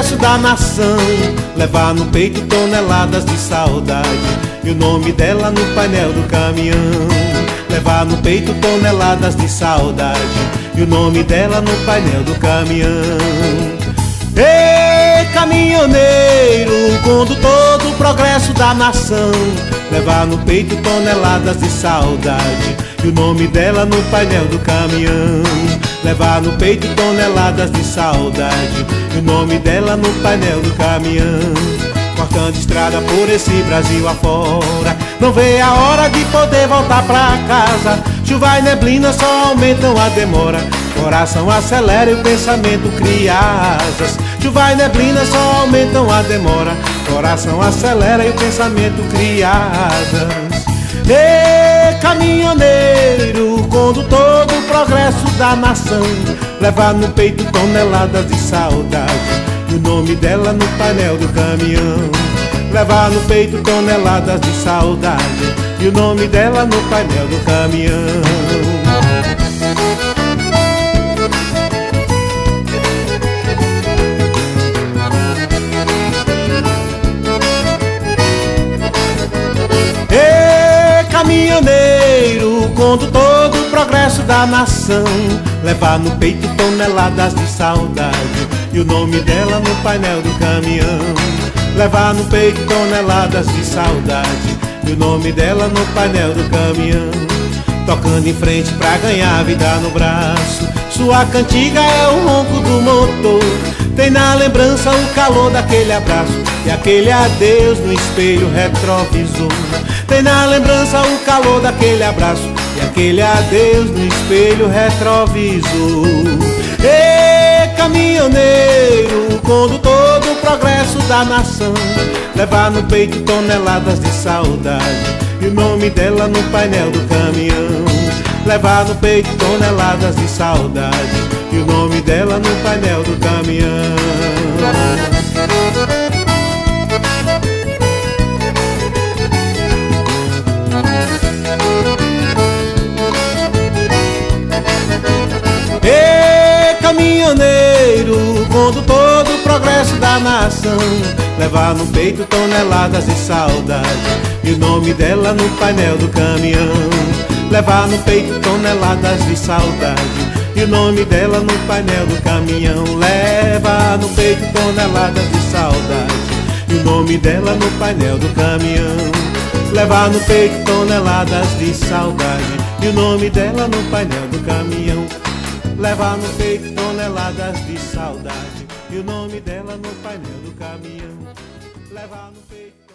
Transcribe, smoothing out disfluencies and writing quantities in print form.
progresso da nação, levar no peito toneladas de saudade e o nome dela no painel do caminhão. Levar no peito toneladas de saudade e o nome dela no painel do caminhão. Ei, caminhoneiro, condutor do progresso da nação, levar no peito toneladas de saudade e o nome dela no painel do caminhão. Levar no peito toneladas de saudade e o nome dela no painel do caminhão. Cortando estrada por esse Brasil afora, não vê a hora de poder voltar pra casa. Chuva e neblina só aumentam a demora, coração acelera e o pensamento cria asas. Chuva e neblina só aumentam a demora, coração acelera e o pensamento cria asas. Ei, caminhoneiro, condutor do progresso da nação, levar no peito toneladas de saudade e o nome dela no painel do caminhão. Levar no peito toneladas de saudade e o nome dela no painel do caminhão. Caminhoneiro, condutor do progresso da nação, levar no peito toneladas de saudade e o nome dela no painel do caminhão. Levar no peito toneladas de saudade e o nome dela no painel do caminhão. Tocando em frente pra ganhar vida no braço, sua cantiga é o ronco do motor. Tem na lembrança o calor daquele abraço e aquele adeus no espelho retrovisor. Tem na lembrança o calor daquele abraço e aquele adeus no espelho retrovisor. Ei, caminhoneiro, condutor do progresso da nação, levar no peito toneladas de saudade e o nome dela no painel do caminhão. Levar no peito toneladas de saudade e o nome dela no painel do caminhão. Caminhoneiro, condutor do progresso da nação, levar no peito toneladas de saudade e o nome dela no painel do caminhão. Levar no peito toneladas de saudade e o nome dela no painel do caminhão. Leva no peito toneladas de saudade e o nome dela no painel do caminhão. Levar no peito toneladas de saudade e o nome dela no painel do caminhão. Levar no peito toneladas de saudade e o nome dela no painel do caminhão. Levar no peito